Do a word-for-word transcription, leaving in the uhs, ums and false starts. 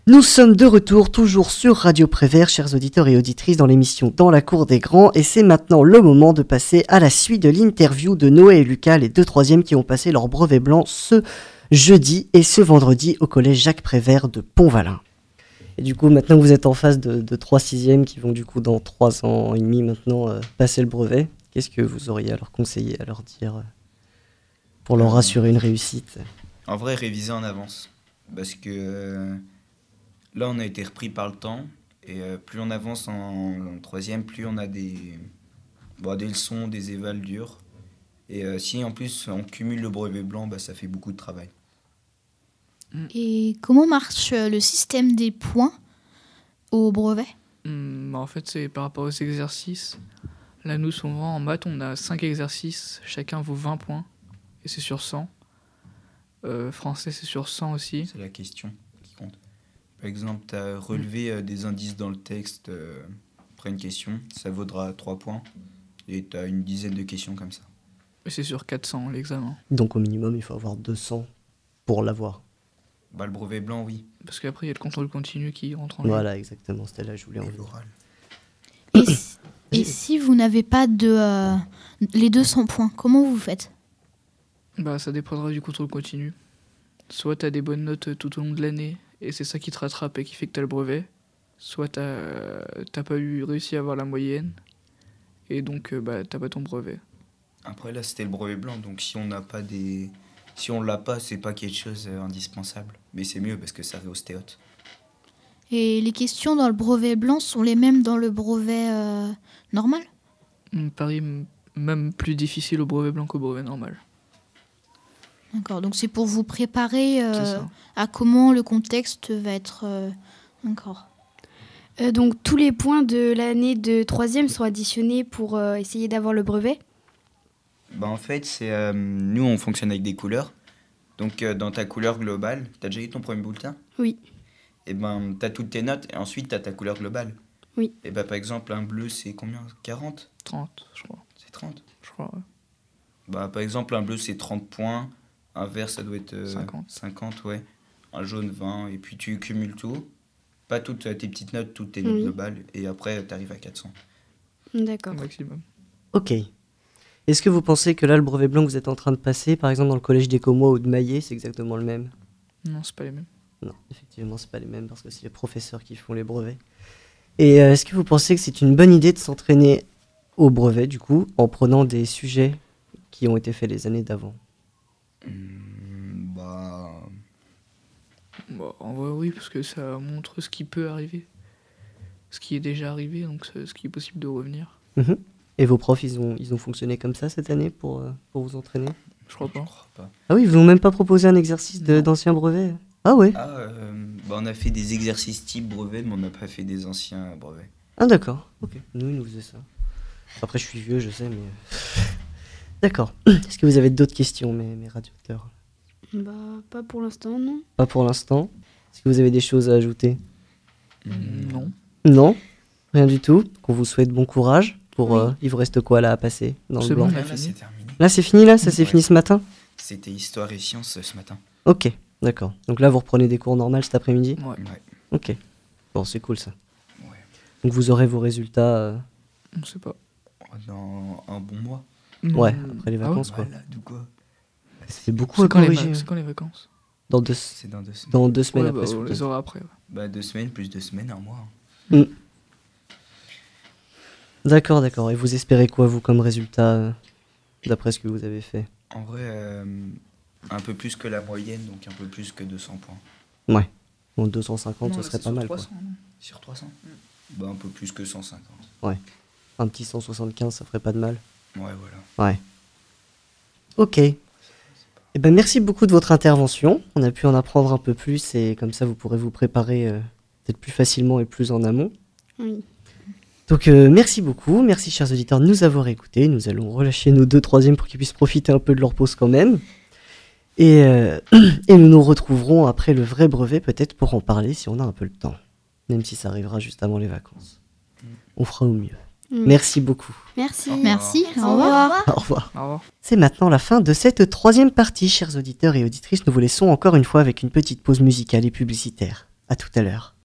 Nous sommes de retour, toujours sur Radio Prévert, chers auditeurs et auditrices, dans l'émission Dans la cour des grands. Et c'est maintenant le moment de passer à la suite de l'interview de Noé et Lucas, les deux troisièmes qui ont passé leur brevet blanc ce jeudi et ce vendredi au collège Jacques Prévert de Pont-Valin. Et du coup, maintenant que vous êtes en face de, de trois sixièmes qui vont du coup dans trois ans et demi maintenant euh, passer le brevet, qu'est-ce que vous auriez à leur conseiller, à leur dire euh, pour leur assurer une réussite ? En vrai, réviser en avance. Parce que euh, là, on a été repris par le temps. Et euh, plus on avance en, en troisième, plus on a des, bon, des leçons, des évals durs. Et euh, si en plus on cumule le brevet blanc, bah, ça fait beaucoup de travail. Et comment marche le système des points au brevet ? Hum, En fait, c'est par rapport aux exercices. Là, nous, souvent, en maths, on a cinq exercices. Chacun vaut vingt points. Et c'est sur cent. Euh, français, c'est sur cent aussi. C'est la question qui compte. Par exemple, tu as relevé euh, des indices dans le texte euh, après une question. Ça vaudra trois points. Et tu as une dizaine de questions comme ça. Et c'est sur quatre cents, l'examen. Donc au minimum, il faut avoir deux cents pour l'avoir. Bah, le brevet blanc, oui. Parce qu'après, il y a le contrôle continu qui rentre en jeu. Voilà, exactement. C'était là que je voulais en Et venir. l'oral. Et, si, et si vous n'avez pas de euh, les deux cents points, comment vous faites ? Bah, ça dépendra du contrôle continu. Soit tu as des bonnes notes tout au long de l'année, et c'est ça qui te rattrape et qui fait que tu as le brevet. Soit tu n'as pas eu, réussi à avoir la moyenne, et donc euh, bah, tu n'as pas ton brevet. Après, là, c'était le brevet blanc. Donc, si on n'a pas des... Si on l'a pas, c'est pas quelque chose d'indispensable. Mais c'est mieux parce que ça va au stéote. Et les questions dans le brevet blanc sont les mêmes dans le brevet euh, normal ? Hum, Paris, m- même plus difficile au brevet blanc qu'au brevet normal. D'accord, donc c'est pour vous préparer euh, C'est ça. à comment le contexte va être... euh, D'accord. Euh, donc tous les points de l'année de troisième sont additionnés pour euh, essayer d'avoir le brevet. Bah, en fait, c'est, euh, nous, on fonctionne avec des couleurs. Donc, euh, dans ta couleur globale, tu as déjà eu ton premier bulletin ? Oui. Et ben, tu as toutes tes notes et ensuite, tu as ta couleur globale. Oui. Et ben, par exemple, un bleu, c'est combien ? quarante ? trente, je crois. C'est trente ? Je crois, ouais. Bah, par exemple, un bleu, c'est trente points. Un vert, ça doit être euh, cinquante. cinquante, ouais. Un jaune, vingt. Et puis, tu cumules tout. Pas toutes tes petites notes, toutes tes notes Oui. globales. Et après, tu arrives à quatre cents. D'accord. Au maximum. Ok. Est-ce que vous pensez que là, le brevet blanc que vous êtes en train de passer, par exemple dans le collège des Comois ou de Maillet, c'est exactement le même ? Non, c'est pas les mêmes. Non, effectivement, c'est pas les mêmes parce que c'est les professeurs qui font les brevets. Et euh, est-ce que vous pensez que c'est une bonne idée de s'entraîner au brevet, du coup, en prenant des sujets qui ont été faits les années d'avant ? Mmh, bah... Bon, en vrai, oui, parce que ça montre ce qui peut arriver. Ce qui est déjà arrivé, donc ce ce qui est possible de revenir. Mhm. Et vos profs, ils ont, ils ont fonctionné comme ça cette année pour, euh, pour vous entraîner ? Je crois pas. Je crois pas. Ah oui, ils vous ont même pas proposé un exercice de- Non. d'ancien brevet ? Ah ouais ? Ah, euh, bah, on a fait des exercices type brevet, mais on n'a pas fait des anciens brevets. Ah d'accord, ok. Nous, ils nous faisaient ça. Après, je suis vieux, je sais, mais... D'accord. Est-ce que vous avez d'autres questions, mes, mes radiateurs ? Bah, pas pour l'instant, non. Pas pour l'instant. Est-ce que vous avez des choses à ajouter ? Hum, Non. Non, rien du tout. Qu'on vous souhaite bon courage. Pour, Oui. euh, il vous reste quoi là à passer dans le C'est blanc bon. Là, a là, fini. c'est terminé. Là, c'est fini là ? Ça s'est Ouais. fini ce matin ? C'était histoire et sciences euh, ce matin. Ok, d'accord. Donc là, vous reprenez des cours normaux cet après-midi ? Ouais. Ouais. Ok. Bon, c'est cool ça. Ouais. Donc vous aurez vos résultats... euh, On sait pas. Dans un bon mois. Ouais, Hum, après les ah ouais vacances, quoi. Voilà, du coup. C'est beaucoup à C'est quand, les corriger. va- c'est quand les vacances Dans deux, C'est dans deux semaines. dans deux semaines Ouais, après. bah, ce on week-end. les aura après. Ouais. Bah, deux semaines plus deux semaines, un mois. D'accord, d'accord. Et vous espérez quoi, vous, comme résultat, euh, d'après ce que vous avez fait ? En vrai, euh, un peu plus que la moyenne, donc un peu plus que deux cents points. Ouais. Bon, deux cent cinquante, Non, ce là, serait c'est pas sur mal, trois quoi. cents, non Sur trois cents Bah, un peu plus que cent cinquante. Un petit cent soixante-quinze, ça ferait pas de mal. Ouais, voilà. Ouais. Ok. Eh ben, merci beaucoup de votre intervention. On a pu en apprendre un peu plus et comme ça, vous pourrez vous préparer euh, peut-être plus facilement et plus en amont. Oui. Donc, euh, merci beaucoup. Merci, chers auditeurs, de nous avoir écoutés. Nous allons relâcher nos deux troisièmes pour qu'ils puissent profiter un peu de leur pause quand même. Et, euh, et nous nous retrouverons après le vrai brevet, peut-être pour en parler si on a un peu le temps. Même si ça arrivera juste avant les vacances. On fera au mieux. Oui. Merci beaucoup. Merci. Merci, Au au revoir. Au revoir. Au revoir. C'est maintenant la fin de cette troisième partie, chers auditeurs et auditrices. Nous vous laissons encore une fois avec une petite pause musicale et publicitaire. À tout à l'heure.